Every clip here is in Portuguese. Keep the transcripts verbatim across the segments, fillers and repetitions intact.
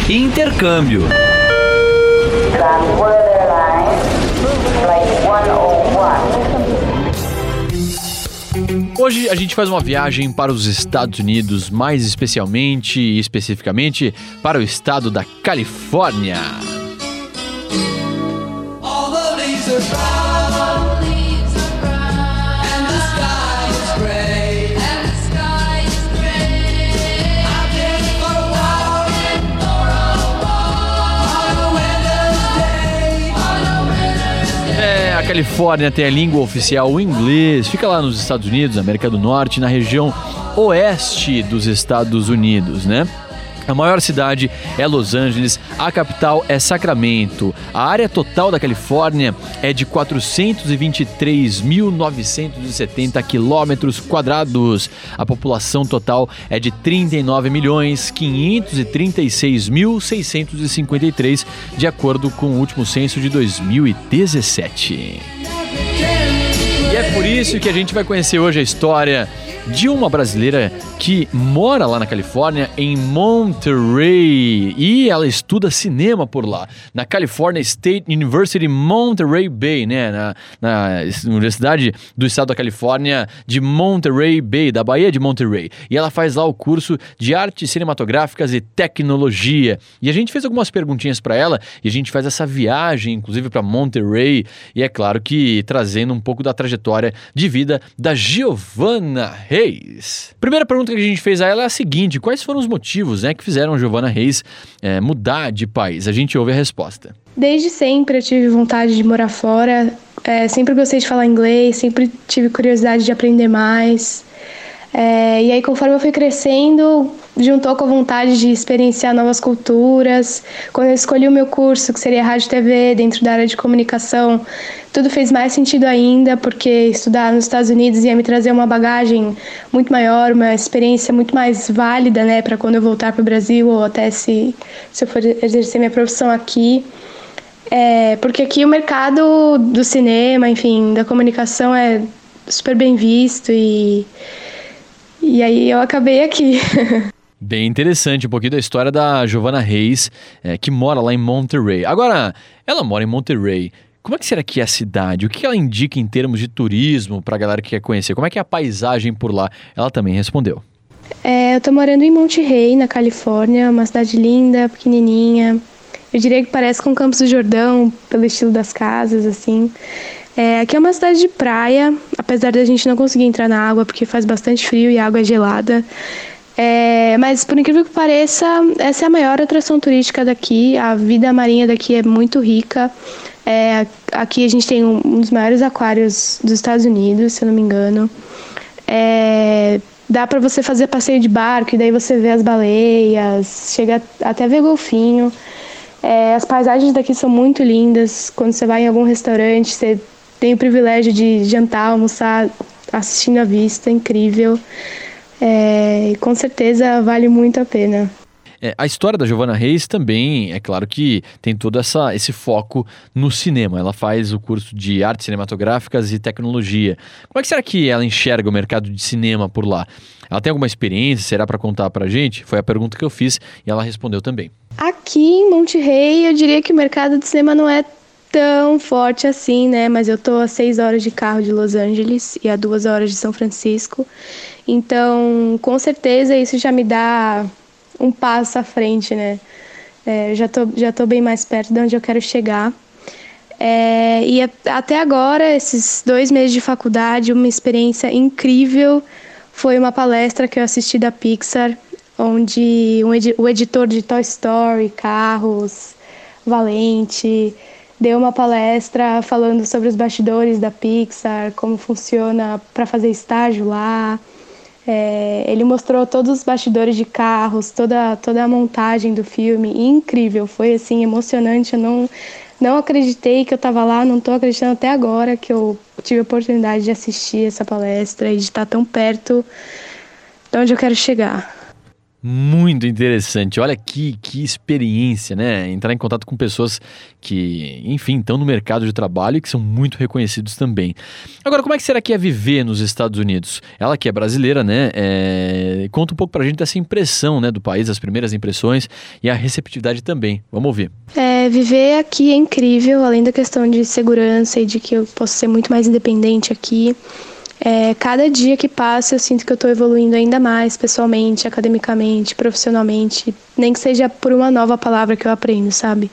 e intercâmbio. Hoje a gente faz uma viagem para os Estados Unidos, mais especialmente e especificamente para o estado da Califórnia. A Califórnia tem a língua oficial o inglês, fica lá nos Estados Unidos, América do Norte, na região oeste dos Estados Unidos, né? A maior cidade é Los Angeles, a capital é Sacramento. A área total da Califórnia é de quatrocentos e vinte e três mil novecentos e setenta quilômetros quadrados. A população total é de trinta e nove milhões quinhentos e trinta e seis mil seiscentos e cinquenta e três, de acordo com o último censo de dois mil e dezessete. E é por isso que a gente vai conhecer hoje a história de uma brasileira que mora lá na Califórnia, em Monterey, e ela estuda cinema por lá, na California State University Monterey Bay, né, na, na Universidade do Estado da Califórnia de Monterey Bay, da Baía de Monterey, e ela faz lá o curso de artes cinematográficas e tecnologia, e a gente fez algumas perguntinhas para ela, e a gente faz essa viagem, inclusive para Monterey, e é claro que trazendo um pouco da trajetória de vida da Giovanna Reis. Primeira pergunta que a gente fez a ela é a seguinte: quais foram os motivos, né, que fizeram Giovanna Reis é, mudar de país? A gente ouve a resposta. Desde sempre eu tive vontade de morar fora, é, sempre gostei de falar inglês, sempre tive curiosidade de aprender mais. É, e aí, conforme eu fui crescendo, juntou com a vontade de experienciar novas culturas. Quando eu escolhi o meu curso, que seria Rádio e T V, dentro da área de comunicação, tudo fez mais sentido ainda, porque estudar nos Estados Unidos ia me trazer uma bagagem muito maior, uma experiência muito mais válida, né, para quando eu voltar para o Brasil, ou até se, se eu for exercer minha profissão aqui. É, porque aqui o mercado do cinema, enfim, da comunicação é super bem visto e... E aí eu acabei aqui. Bem interessante, um pouquinho da história da Giovanna Reis, é, que mora lá em Monterey. Agora, ela mora em Monterey. Como é que será que é a cidade? O que ela indica em termos de turismo para a galera que quer conhecer? Como é que é a paisagem por lá? Ela também respondeu. É, eu tô morando em Monterey, na Califórnia, uma cidade linda, pequenininha. Eu diria que parece com Campos do Jordão, pelo estilo das casas, assim. É, aqui é uma cidade de praia, apesar da gente não conseguir entrar na água porque faz bastante frio e a água é gelada. É, mas, por incrível que pareça, essa é a maior atração turística daqui. A vida marinha daqui é muito rica. É, aqui a gente tem um, um dos maiores aquários dos Estados Unidos, se eu não me engano. É, dá para você fazer passeio de barco e daí você vê as baleias, chega até ver golfinho. É, as paisagens daqui são muito lindas. Quando você vai em algum restaurante, você tem o privilégio de jantar, almoçar, assistindo a vista, incrível. É, e com certeza vale muito a pena. É, a história da Giovanna Reis também, é claro que tem todo essa, esse foco no cinema. Ela faz o curso de artes cinematográficas e tecnologia. Como é que será que ela enxerga o mercado de cinema por lá? Ela tem alguma experiência? Será para contar pra gente? Foi a pergunta que eu fiz e ela respondeu também. Aqui em Monterey, eu diria que o mercado de cinema não é tão forte assim, né? Mas eu tô a seis horas de carro de Los Angeles e a duas horas de São Francisco. Então, com certeza, isso já me dá um passo à frente, né? É, já tô, já tô bem mais perto de onde eu quero chegar. É, e a, até agora, esses dois meses de faculdade, uma experiência incrível foi uma palestra que eu assisti da Pixar, onde um edi- o editor de Toy Story, Carros, Valente, deu uma palestra falando sobre os bastidores da Pixar, como funciona para fazer estágio lá. É, ele mostrou todos os bastidores de Carros, toda, toda a montagem do filme, incrível, foi assim, emocionante. Eu não, não acreditei que eu estava lá, não estou acreditando até agora que eu tive a oportunidade de assistir essa palestra e de estar tão perto de onde eu quero chegar. Muito interessante. Olha que, que experiência, né? Entrar em contato com pessoas que, enfim, estão no mercado de trabalho e que são muito reconhecidos também. Agora, como é que será que é viver nos Estados Unidos? Ela que é brasileira, né? É... Conta um pouco pra gente dessa impressão, né, do país, as primeiras impressões e a receptividade também. Vamos ouvir. É, viver aqui é incrível, além da questão de segurança e de que eu posso ser muito mais independente aqui. É, cada dia que passa eu sinto que eu estou evoluindo ainda mais pessoalmente, academicamente, profissionalmente, nem que seja por uma nova palavra que eu aprendo, sabe?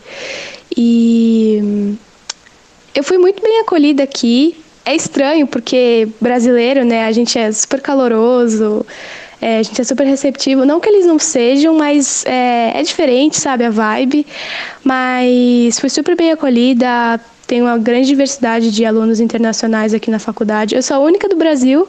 E eu fui muito bem acolhida aqui. É estranho porque brasileiro, né, a gente é super caloroso, é, a gente é super receptivo, não que eles não sejam, mas é, é diferente, sabe, a vibe, mas fui super bem acolhida. Tem uma grande diversidade de alunos internacionais aqui na faculdade. Eu sou a única do Brasil,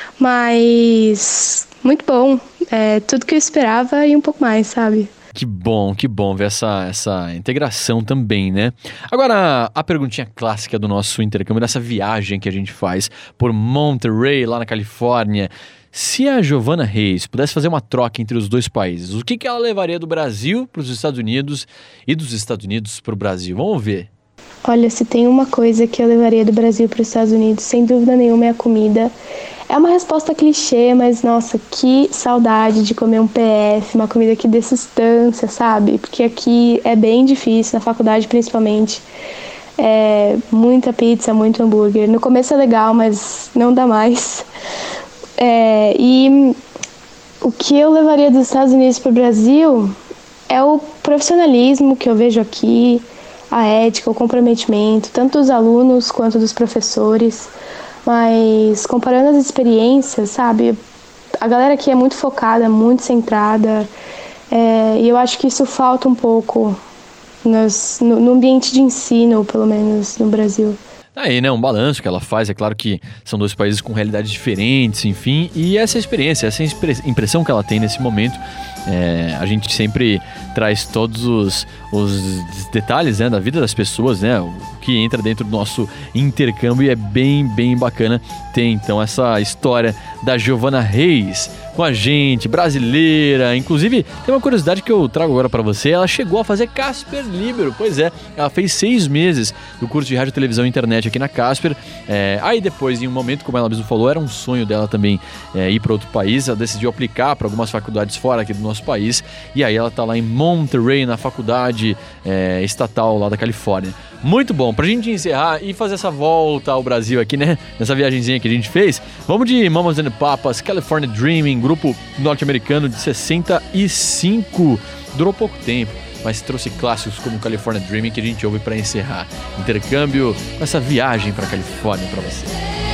mas muito bom. É tudo que eu esperava e um pouco mais, sabe? Que bom, que bom ver essa, essa integração também, né? Agora, a perguntinha clássica do nosso intercâmbio, dessa viagem que a gente faz por Monterey, lá na Califórnia. Se a Giovanna Reis pudesse fazer uma troca entre os dois países, o que, que ela levaria do Brasil para os Estados Unidos e dos Estados Unidos para o Brasil? Vamos ver. Olha, se tem uma coisa que eu levaria do Brasil para os Estados Unidos, sem dúvida nenhuma, é a comida. É uma resposta clichê, mas, nossa, que saudade de comer um P F, uma comida que dê sustância, sabe? Porque aqui é bem difícil, na faculdade principalmente. É muita pizza, muito hambúrguer. No começo é legal, mas não dá mais. É, e o que eu levaria dos Estados Unidos para o Brasil é o profissionalismo que eu vejo aqui, a ética, o comprometimento, tanto dos alunos quanto dos professores, mas comparando as experiências, sabe, a galera aqui é muito focada, muito centrada, é, e eu acho que isso falta um pouco nos, no, no ambiente de ensino, pelo menos no Brasil. Aí, né, um balanço que ela faz, é claro que são dois países com realidades diferentes, enfim, e essa experiência, essa impressão que ela tem nesse momento, é, a gente sempre traz todos os, os detalhes, né, da vida das pessoas, né, o que entra dentro do nosso intercâmbio, e é bem, bem bacana ter, então, essa história da Giovanna Reis com a gente, brasileira. Inclusive, tem uma curiosidade que eu trago agora pra você, ela chegou a fazer Casper Libero, pois é, ela fez seis meses do curso de rádio, televisão e internet aqui na Casper, é, aí depois, em um momento, como ela mesma falou, era um sonho dela também é, ir para outro país, ela decidiu aplicar para algumas faculdades fora aqui do nosso país, e aí ela tá lá em Monterey, na faculdade é, estatal lá da Califórnia. Muito bom, pra gente encerrar e fazer essa volta ao Brasil aqui, né, nessa viagenzinha que a gente fez, vamos de Mamas and Papas, California Dreaming, grupo norte-americano de sessenta e cinco, durou pouco tempo, mas trouxe clássicos como California Dreaming que a gente ouve para encerrar. Intercâmbio com essa viagem para Califórnia para você.